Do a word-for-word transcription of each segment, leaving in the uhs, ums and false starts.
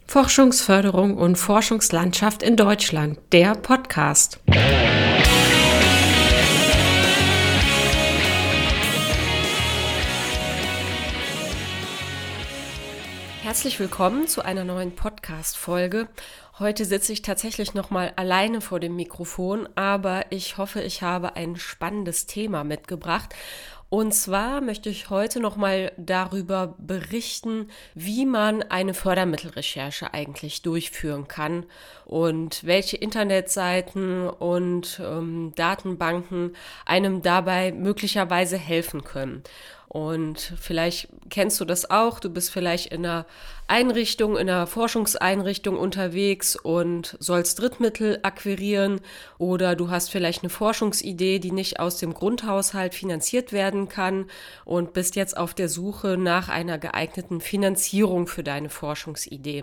Forschungsförderung und Forschungslandschaft in Deutschland, der Podcast. Herzlich willkommen zu einer neuen Podcast-Folge. Heute sitze ich tatsächlich nochmal alleine vor dem Mikrofon, aber ich hoffe, ich habe ein spannendes Thema mitgebracht. Und zwar möchte ich heute nochmal darüber berichten, wie man eine Fördermittelrecherche eigentlich durchführen kann und welche Internetseiten und ähm, Datenbanken einem dabei möglicherweise helfen können. Und vielleicht kennst du das auch, du bist vielleicht in einer Einrichtung, in einer Forschungseinrichtung unterwegs und sollst Drittmittel akquirieren oder du hast vielleicht eine Forschungsidee, die nicht aus dem Grundhaushalt finanziert werden kann und bist jetzt auf der Suche nach einer geeigneten Finanzierung für deine Forschungsidee.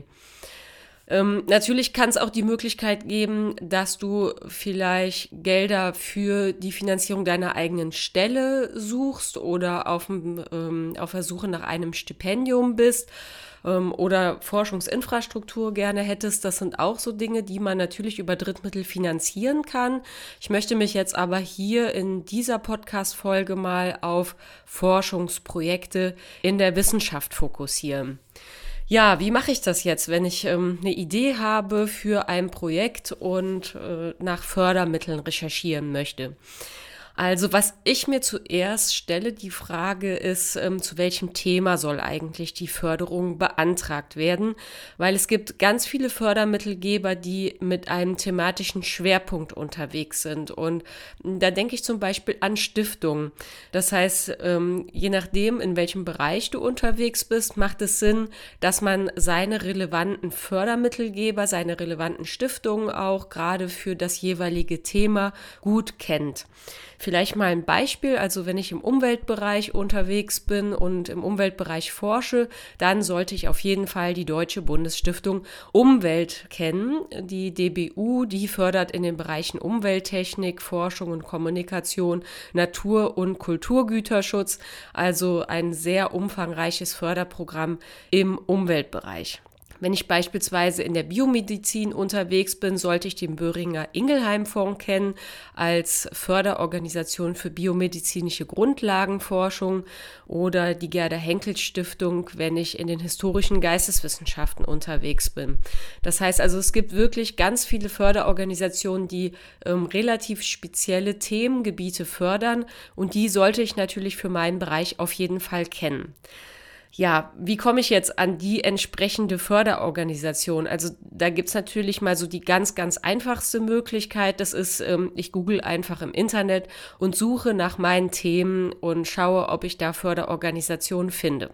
Ähm, natürlich kann es auch die Möglichkeit geben, dass du vielleicht Gelder für die Finanzierung deiner eigenen Stelle suchst oder auf, ähm, auf der Suche nach einem Stipendium bist ähm, oder Forschungsinfrastruktur gerne hättest. Das sind auch so Dinge, die man natürlich über Drittmittel finanzieren kann. Ich möchte mich jetzt aber hier in dieser Podcast-Folge mal auf Forschungsprojekte in der Wissenschaft fokussieren. Ja, wie mache ich das jetzt, wenn ich ähm, eine Idee habe für ein Projekt und äh, nach Fördermitteln recherchieren möchte? Also was ich mir zuerst stelle, die Frage ist, ähm, zu welchem Thema soll eigentlich die Förderung beantragt werden? Weil es gibt ganz viele Fördermittelgeber, die mit einem thematischen Schwerpunkt unterwegs sind. Und da denke ich zum Beispiel an Stiftungen. Das heißt, ähm, je nachdem, in welchem Bereich du unterwegs bist, macht es Sinn, dass man seine relevanten Fördermittelgeber, seine relevanten Stiftungen auch gerade für das jeweilige Thema gut kennt. Vielleicht mal ein Beispiel, also wenn ich im Umweltbereich unterwegs bin und im Umweltbereich forsche, dann sollte ich auf jeden Fall die Deutsche Bundesstiftung Umwelt kennen. Die D B U, die fördert in den Bereichen Umwelttechnik, Forschung und Kommunikation, Natur- und Kulturgüterschutz, also ein sehr umfangreiches Förderprogramm im Umweltbereich. Wenn ich beispielsweise in der Biomedizin unterwegs bin, sollte ich den Boehringer Ingelheim-Fonds kennen als Förderorganisation für biomedizinische Grundlagenforschung oder die Gerda-Henkel-Stiftung, wenn ich in den historischen Geisteswissenschaften unterwegs bin. Das heißt also, es gibt wirklich ganz viele Förderorganisationen, die ähm, relativ spezielle Themengebiete fördern und die sollte ich natürlich für meinen Bereich auf jeden Fall kennen. Ja, wie komme ich jetzt an die entsprechende Förderorganisation? Also da gibt's natürlich mal so die ganz, ganz einfachste Möglichkeit. Das ist, ähm, ich google einfach im Internet und suche nach meinen Themen und schaue, ob ich da Förderorganisationen finde.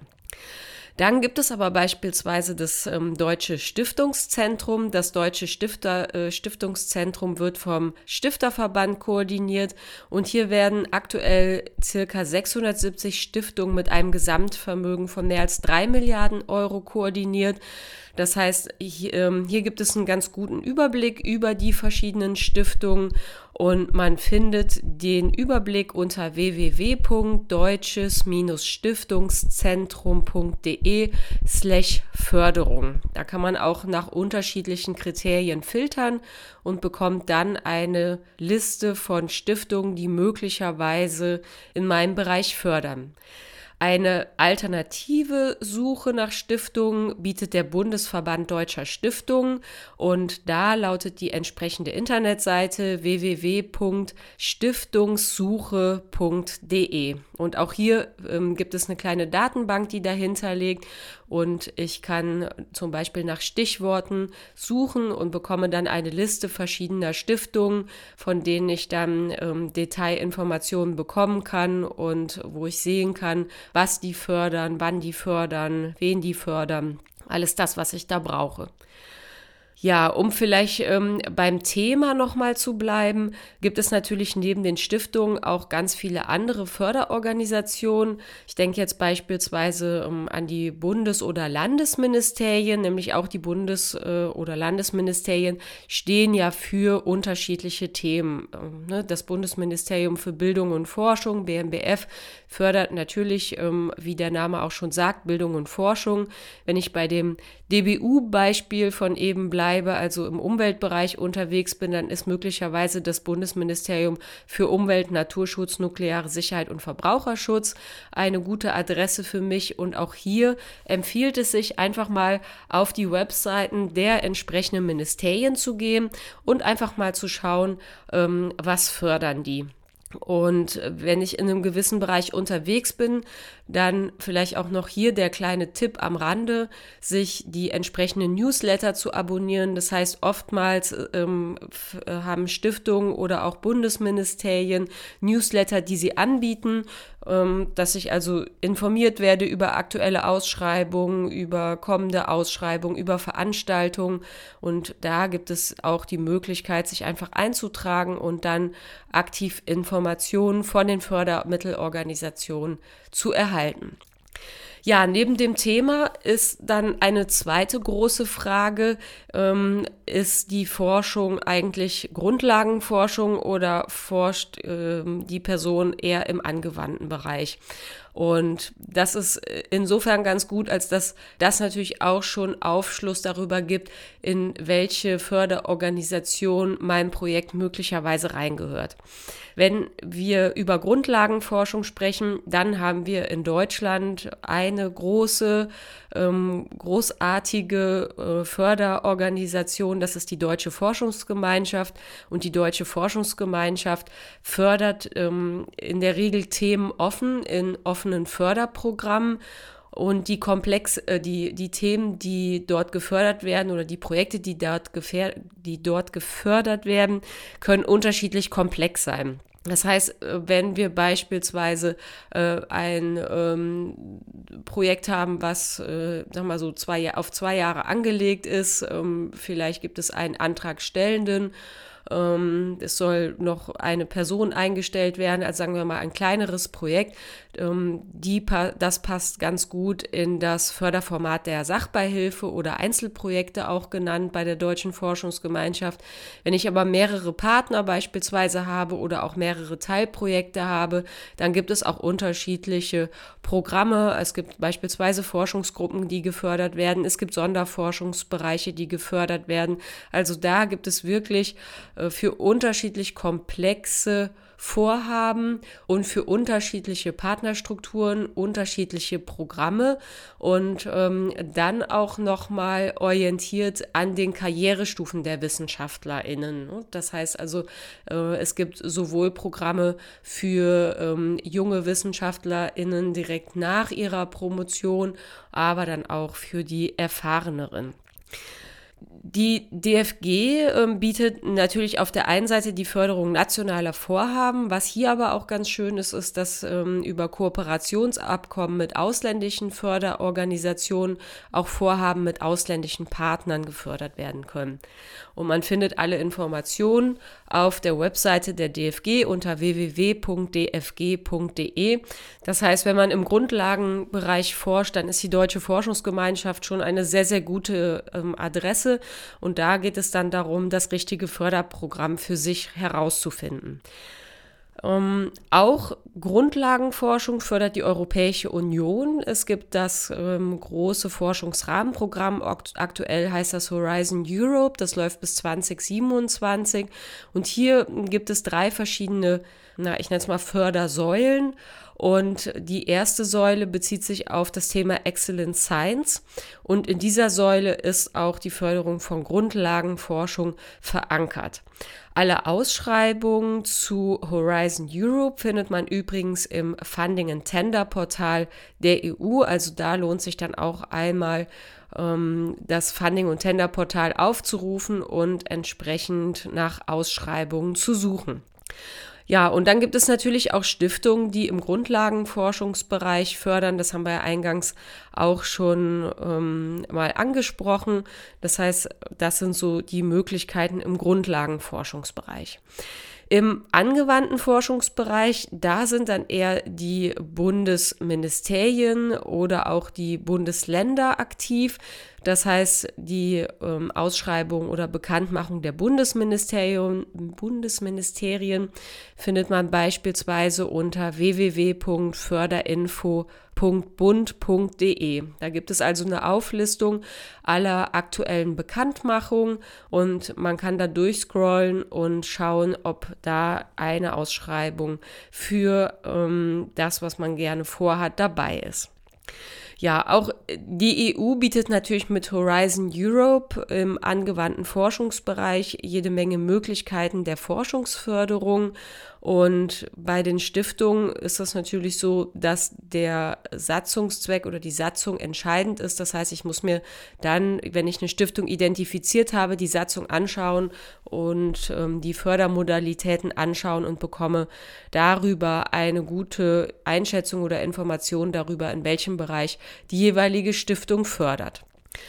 Dann gibt es aber beispielsweise das ähm, Deutsche Stiftungszentrum. Das Deutsche Stifter, äh, Stiftungszentrum wird vom Stifterverband koordiniert und hier werden aktuell circa sechshundertsiebzig Stiftungen mit einem Gesamtvermögen von mehr als drei Milliarden Euro koordiniert. Das heißt, hier, ähm, hier gibt es einen ganz guten Überblick über die verschiedenen Stiftungen und man findet den Überblick unter w w w punkt deutsches stiftungszentrum punkt de slash Förderung. Da kann man auch nach unterschiedlichen Kriterien filtern und bekommt dann eine Liste von Stiftungen, die möglicherweise in meinem Bereich fördern. Eine alternative Suche nach Stiftungen bietet der Bundesverband Deutscher Stiftungen und da lautet die entsprechende Internetseite w w w punkt stiftungssuche punkt de. Und auch hier ähm, gibt es eine kleine Datenbank, die dahinter liegt und ich kann zum Beispiel nach Stichworten suchen und bekomme dann eine Liste verschiedener Stiftungen, von denen ich dann ähm, Detailinformationen bekommen kann und wo ich sehen kann, was die fördern, wann die fördern, wen die fördern, alles das, was ich da brauche. Ja, um vielleicht ähm, beim Thema nochmal zu bleiben, gibt es natürlich neben den Stiftungen auch ganz viele andere Förderorganisationen. Ich denke jetzt beispielsweise ähm, an die Bundes- oder Landesministerien, nämlich auch die Bundes- äh, oder Landesministerien stehen ja für unterschiedliche Themen. Ähm, ne? Das Bundesministerium für Bildung und Forschung, B M B F, fördert natürlich, ähm, wie der Name auch schon sagt, Bildung und Forschung. Wenn ich bei dem D B U-Beispiel von eben bleibe, also im Umweltbereich unterwegs bin, dann ist möglicherweise das Bundesministerium für Umwelt, Naturschutz, nukleare Sicherheit und Verbraucherschutz eine gute Adresse für mich. Und auch hier empfiehlt es sich, einfach mal auf die Webseiten der entsprechenden Ministerien zu gehen und einfach mal zu schauen, ähm, was fördern die. Und wenn ich in einem gewissen Bereich unterwegs bin, dann vielleicht auch noch hier der kleine Tipp am Rande, sich die entsprechenden Newsletter zu abonnieren. Das heißt, oftmals ähm, f- haben Stiftungen oder auch Bundesministerien Newsletter, die sie anbieten, ähm, dass ich also informiert werde über aktuelle Ausschreibungen, über kommende Ausschreibungen, über Veranstaltungen. Und da gibt es auch die Möglichkeit, sich einfach einzutragen und dann aktiv Informationen von den Fördermittelorganisationen zu erhalten. Ja, neben dem Thema ist dann eine zweite große Frage, ähm, ist die Forschung eigentlich Grundlagenforschung oder forscht ähm, die Person eher im angewandten Bereich? Und das ist insofern ganz gut, als dass das natürlich auch schon Aufschluss darüber gibt, in welche Förderorganisation mein Projekt möglicherweise reingehört. Wenn wir über Grundlagenforschung sprechen, dann haben wir in Deutschland eine große, ähm, großartige äh, Förderorganisation, das ist die Deutsche Forschungsgemeinschaft. Und die Deutsche Forschungsgemeinschaft fördert ähm, in der Regel Themen offen, in offenen Förderprogrammen. Und die Komplex, äh, die, die Themen, die dort gefördert werden oder die Projekte, die dort, gefähr- die dort gefördert werden, können unterschiedlich komplex sein. Das heißt, wenn wir beispielsweise äh, ein ähm, Projekt haben, was äh, sag mal so zwei, auf zwei Jahre angelegt ist, ähm, vielleicht gibt es einen Antragstellenden, ähm, es soll noch eine Person eingestellt werden, also sagen wir mal ein kleineres Projekt, ähm, die, das passt ganz gut in das Förderformat der Sachbeihilfe oder Einzelprojekte auch genannt bei der Deutschen Forschungsgemeinschaft. Wenn ich aber mehrere Partner beispielsweise habe oder auch mehrere Teilprojekte habe, dann gibt es auch unterschiedliche Programme. Es gibt beispielsweise Forschungsgruppen, die gefördert werden. Es gibt Sonderforschungsbereiche, die gefördert werden. Also da gibt es wirklich äh, für unterschiedlich komplexe Vorhaben und für unterschiedliche Partnerstrukturen, unterschiedliche Programme und ähm, dann auch nochmal orientiert an den Karrierestufen der WissenschaftlerInnen. Das heißt also, äh, es gibt sowohl Programme für ähm, junge WissenschaftlerInnen direkt nach ihrer Promotion, aber dann auch für die Erfahreneren. Die D F G äh, bietet natürlich auf der einen Seite die Förderung nationaler Vorhaben. Was hier aber auch ganz schön ist, ist, dass ähm, über Kooperationsabkommen mit ausländischen Förderorganisationen auch Vorhaben mit ausländischen Partnern gefördert werden können. Und man findet alle Informationen auf der Webseite der D F G unter w w w punkt d f g punkt d e. Das heißt, wenn man im Grundlagenbereich forscht, dann ist die Deutsche Forschungsgemeinschaft schon eine sehr, sehr gute ähm, Adresse. Und da geht es dann darum, das richtige Förderprogramm für sich herauszufinden. Ähm, auch Grundlagenforschung fördert die Europäische Union. Es gibt das ähm, große Forschungsrahmenprogramm, aktuell heißt das Horizon Europe, das läuft bis zwanzig siebenundzwanzig. Und hier gibt es drei verschiedene, na, ich nenne es mal Fördersäulen. Und die erste Säule bezieht sich auf das Thema Excellent Science. Und in dieser Säule ist auch die Förderung von Grundlagenforschung verankert. Alle Ausschreibungen zu Horizon Europe findet man übrigens im Funding and Tender Portal der E U. Also da lohnt sich dann auch einmal ähm, das Funding- und Tender Portal aufzurufen und entsprechend nach Ausschreibungen zu suchen. Ja, und dann gibt es natürlich auch Stiftungen, die im Grundlagenforschungsbereich fördern. Das haben wir ja eingangs auch schon ähm, mal angesprochen. Das heißt, das sind so die Möglichkeiten im Grundlagenforschungsbereich. Im angewandten Forschungsbereich, da sind dann eher die Bundesministerien oder auch die Bundesländer aktiv. Das heißt, die ähm, Ausschreibung oder Bekanntmachung der Bundesministerien, Bundesministerien findet man beispielsweise unter w w w punkt förderinfo punkt bund punkt d e. Da gibt es also eine Auflistung aller aktuellen Bekanntmachungen und man kann da durchscrollen und schauen, ob da eine Ausschreibung für ähm, das, was man gerne vorhat, dabei ist. Ja, auch die E U bietet natürlich mit Horizon Europe im angewandten Forschungsbereich jede Menge Möglichkeiten der Forschungsförderung. Und bei den Stiftungen ist das natürlich so, dass der Satzungszweck oder die Satzung entscheidend ist. Das heißt, ich muss mir dann, wenn ich eine Stiftung identifiziert habe, die Satzung anschauen und ähm, die Fördermodalitäten anschauen und bekomme darüber eine gute Einschätzung oder Information darüber, in welchem Bereich die jeweilige Stiftung fördert.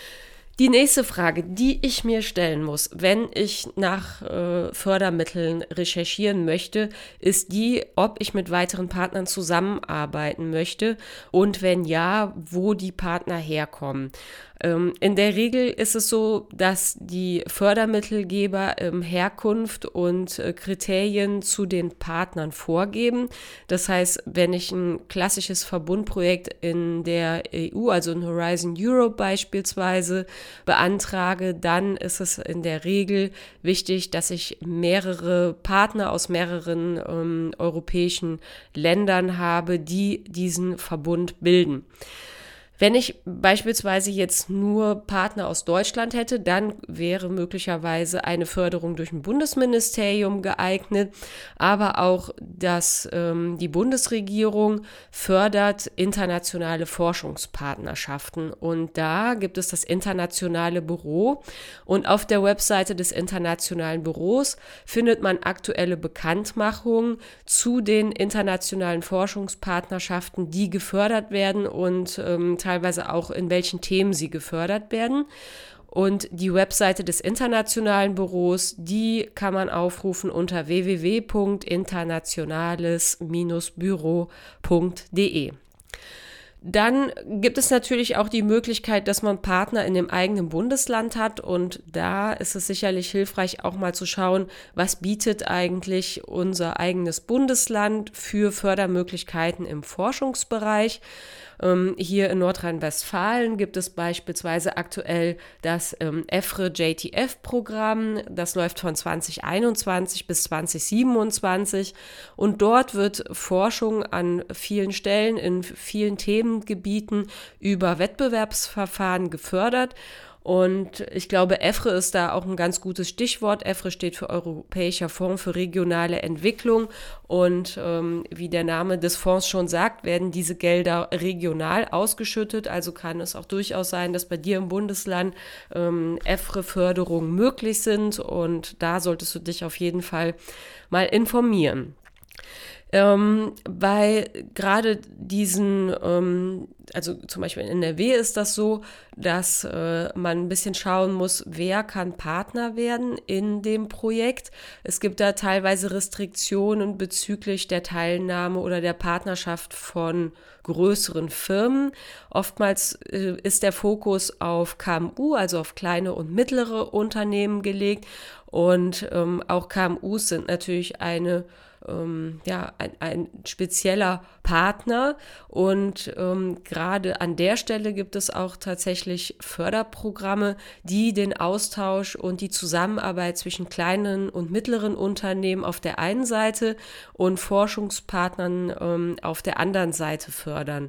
Die nächste Frage, die ich mir stellen muss, wenn ich nach äh, Fördermitteln recherchieren möchte, ist die, ob ich mit weiteren Partnern zusammenarbeiten möchte und wenn ja, wo die Partner herkommen. Ähm, in der Regel ist es so, dass die Fördermittelgeber ähm, Herkunft und äh, Kriterien zu den Partnern vorgeben. Das heißt, wenn ich ein klassisches Verbundprojekt in der E U, also in Horizon Europe beispielsweise, beantrage, dann ist es in der Regel wichtig, dass ich mehrere Partner aus mehreren ähm, europäischen Ländern habe, die diesen Verbund bilden. Wenn ich beispielsweise jetzt nur Partner aus Deutschland hätte, dann wäre möglicherweise eine Förderung durch ein Bundesministerium geeignet, aber auch, dass ähm, die Bundesregierung fördert internationale Forschungspartnerschaften und da gibt es das Internationale Büro und auf der Webseite des Internationalen Büros findet man aktuelle Bekanntmachungen zu den internationalen Forschungspartnerschaften, die gefördert werden und ähm, teilweise auch in welchen Themen sie gefördert werden. Und die Webseite des Internationalen Büros, die kann man aufrufen unter w w w punkt internationales Bindestrich büro punkt d e. Dann gibt es natürlich auch die Möglichkeit, dass man Partner in dem eigenen Bundesland hat und da ist es sicherlich hilfreich, auch mal zu schauen, was bietet eigentlich unser eigenes Bundesland für Fördermöglichkeiten im Forschungsbereich. Ähm, hier in Nordrhein-Westfalen gibt es beispielsweise aktuell das ähm, E F R E J T F-Programm, das läuft von zwanzig einundzwanzig bis zwanzig siebenundzwanzig und dort wird Forschung an vielen Stellen in vielen Themengebieten über Wettbewerbsverfahren gefördert. Und ich glaube, E F R E ist da auch ein ganz gutes Stichwort. E F R E steht für Europäischer Fonds für regionale Entwicklung. Und ähm, wie der Name des Fonds schon sagt, werden diese Gelder regional ausgeschüttet. Also kann es auch durchaus sein, dass bei dir im Bundesland ähm, E F R E-Förderungen möglich sind. Und da solltest du dich auf jeden Fall mal informieren. Ähm, bei gerade diesen, ähm, also zum Beispiel in N R W ist das so, dass äh, man ein bisschen schauen muss, wer kann Partner werden in dem Projekt. Es gibt da teilweise Restriktionen bezüglich der Teilnahme oder der Partnerschaft von größeren Firmen. Oftmals äh, ist der Fokus auf K M U, also auf kleine und mittlere Unternehmen gelegt und ähm, auch K M Us sind natürlich eine Ähm, ja, ein, ein spezieller Partner und ähm, gerade an der Stelle gibt es auch tatsächlich Förderprogramme, die den Austausch und die Zusammenarbeit zwischen kleinen und mittleren Unternehmen auf der einen Seite und Forschungspartnern ähm, auf der anderen Seite fördern.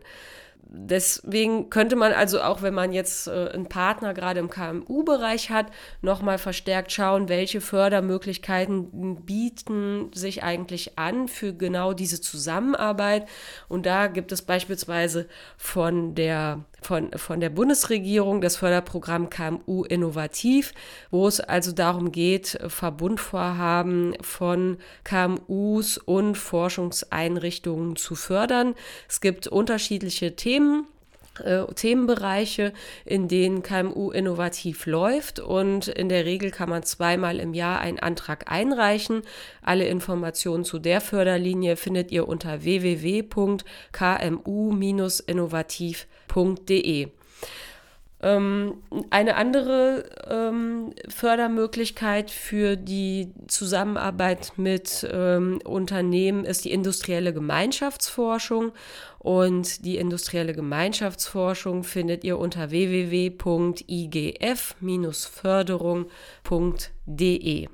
Deswegen könnte man also auch, wenn man jetzt äh, einen Partner gerade im K M U-Bereich hat, nochmal verstärkt schauen, welche Fördermöglichkeiten bieten sich eigentlich an für genau diese Zusammenarbeit. Und da gibt es beispielsweise von der von, von der Bundesregierung, das Förderprogramm K M U Innovativ, wo es also darum geht, Verbundvorhaben von K M Us und Forschungseinrichtungen zu fördern. Es gibt unterschiedliche Themen. Äh, Themenbereiche, in denen K M U Innovativ läuft, und in der Regel kann man zweimal im Jahr einen Antrag einreichen. Alle Informationen zu der Förderlinie findet ihr unter w w w punkt k m u Bindestrich innovativ punkt d e. Ähm, eine andere ähm, Fördermöglichkeit für die Zusammenarbeit mit ähm, Unternehmen ist die industrielle Gemeinschaftsforschung. Und die industrielle Gemeinschaftsforschung findet ihr unter w w w punkt i g f Bindestrich förderung punkt d e.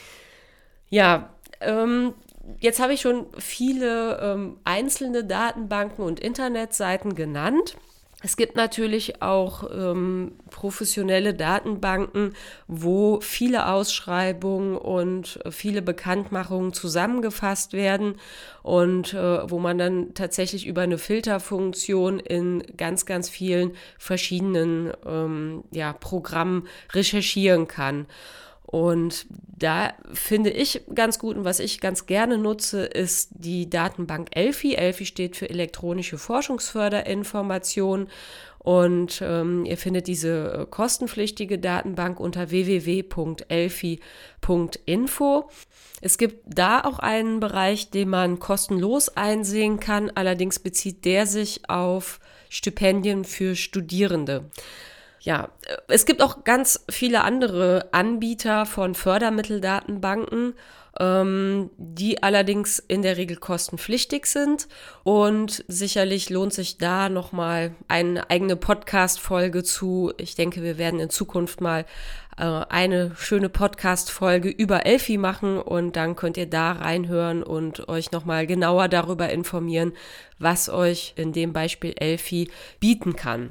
Ja, ähm, jetzt habe ich schon viele ähm, einzelne Datenbanken und Internetseiten genannt. Es gibt natürlich auch ähm, professionelle Datenbanken, wo viele Ausschreibungen und viele Bekanntmachungen zusammengefasst werden und äh, wo man dann tatsächlich über eine Filterfunktion in ganz, ganz vielen verschiedenen ähm, ja, Programmen recherchieren kann. Und da finde ich ganz gut, und was ich ganz gerne nutze, ist die Datenbank ELFI. ELFI steht für elektronische Forschungsförderinformation. Und ähm, ihr findet diese äh, kostenpflichtige Datenbank unter w w w punkt elfi punkt info. Es gibt da auch einen Bereich, den man kostenlos einsehen kann. Allerdings bezieht der sich auf Stipendien für Studierende. Ja, es gibt auch ganz viele andere Anbieter von Fördermitteldatenbanken, ähm, die allerdings in der Regel kostenpflichtig sind. Und sicherlich lohnt sich da nochmal eine eigene Podcast-Folge zu. Ich denke, wir werden in Zukunft mal äh, eine schöne Podcast-Folge über ELFI machen, und dann könnt ihr da reinhören und euch nochmal genauer darüber informieren, was euch in dem Beispiel ELFI bieten kann.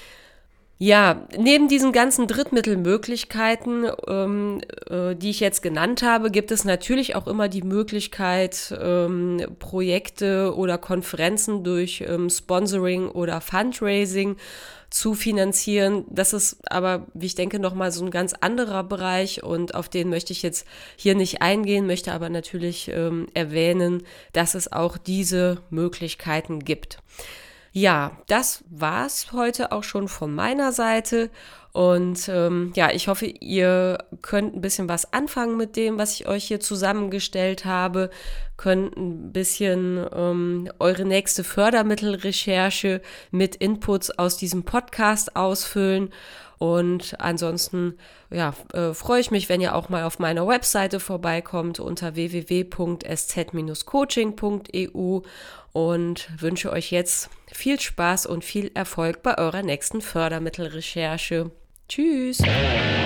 Ja, neben diesen ganzen Drittmittelmöglichkeiten, ähm, äh, die ich jetzt genannt habe, gibt es natürlich auch immer die Möglichkeit, ähm, Projekte oder Konferenzen durch ähm, Sponsoring oder Fundraising zu finanzieren. Das ist aber, wie ich denke, nochmal so ein ganz anderer Bereich, und auf den möchte ich jetzt hier nicht eingehen, möchte aber natürlich ähm, erwähnen, dass es auch diese Möglichkeiten gibt. Ja, das war's heute auch schon von meiner Seite, und ähm, ja, ich hoffe, ihr könnt ein bisschen was anfangen mit dem, was ich euch hier zusammengestellt habe, könnt ein bisschen ähm, eure nächste Fördermittelrecherche mit Inputs aus diesem Podcast ausfüllen. Und ansonsten ja, äh, freue ich mich, wenn ihr auch mal auf meiner Webseite vorbeikommt unter w w w punkt s z Bindestrich coaching punkt e u und wünsche euch jetzt viel Spaß und viel Erfolg bei eurer nächsten Fördermittelrecherche. Tschüss!